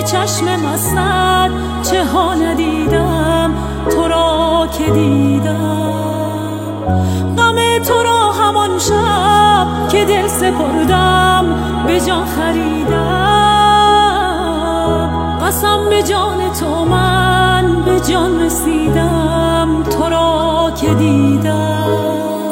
چشم مستت چه ها ندیدم تو را که دیدم. غم تو را همان شب که دل سپردم به جان خریدم. قسم به جان تو من به جان رسیدم تو را که دیدم.